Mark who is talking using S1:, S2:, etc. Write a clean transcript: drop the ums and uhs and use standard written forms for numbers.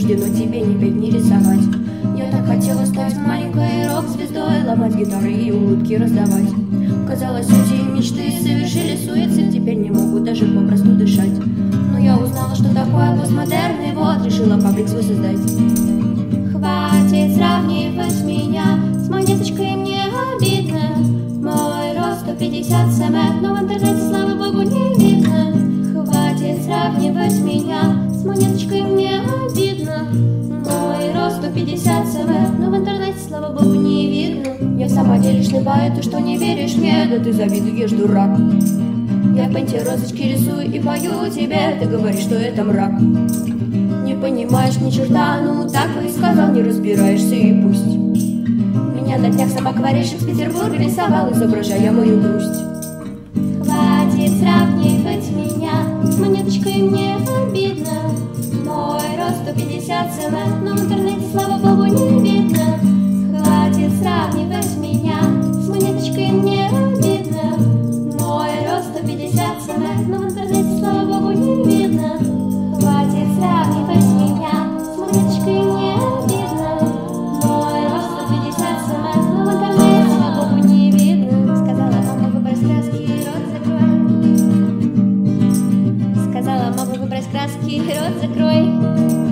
S1: суждено тебе не петь, не рисовать. Я так хотела стать маленькой рок-звездой, ломать гитары и улыбки раздавать. Казалось, эти мечты совершили суицид, теперь не могут даже попросту дышать. Но я узнала, что такое постмодерн, и вот решила паблик свой создать. Хватит сравнивать меня с монеточкой, мне обидно. Мой рост 150 см, но в интернете, слава богу, не видно. Хватит сравнивать меня с монеточкой, мне обидно. Мой рост 150 см, но в интернете, слава богу, не видно. Я в самом деле шлепаю, ты что не веришь мне? Да ты завидуешь, дурак. Я пенти розочки рисую и пою тебе, ты говоришь, что это мрак. Не понимаешь ни черта, ну так бы и сказал, не разбираешься и пусть. Меня на днях сам акварельщик с Петербурга рисовал, изображая мою грусть. Хватит сравнивать меня с монеточкой, мне обидно. Мой рост 150 см, но в интернете, слава богу, не видно. Хватит сравнивать меня с монеточкой, мне обидно. Мой рост 150 см, но в интернете, слава богу, не видно. Хватит сравнивать меня с монеточкой, мне обидно. Мой рост 150 см, но в интернете, слава богу, не видно. Сказала мама, выбрось краски и рот закрой. Сказала мама, выбрось краски и рот закрой.